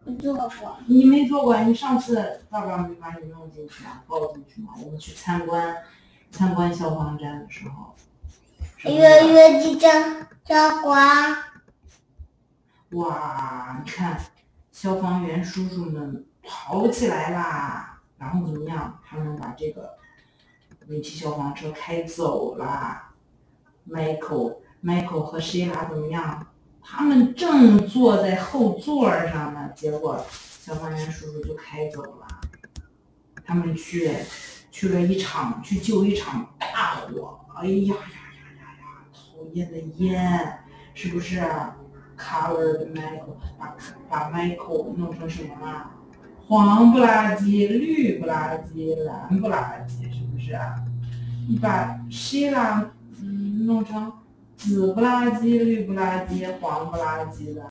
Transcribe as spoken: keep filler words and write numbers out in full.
做过。 你没做过，你上次爸爸没把你弄进去啊，抱进去吗？我们去参观参观消防站的时候，是不是？ 月月记着教过啊。 哇，你看，消防员叔叔们跑起来啦，然后怎么样？他们把这个煤气消防车开走啦。Michael Michael 和 Sheila 怎么样？他们正坐在后座上呢，结果消防员叔叔就开走了。他们去去了一场去救一场大火，哎呀呀呀呀呀，讨厌的烟，是不是？Colored Michael 把把 Michael 弄成什么了？黄不拉几、绿不拉几、蓝不拉几，是不是？你把 Sheila 嗯弄成紫不拉几、绿不拉几、黄不拉几的。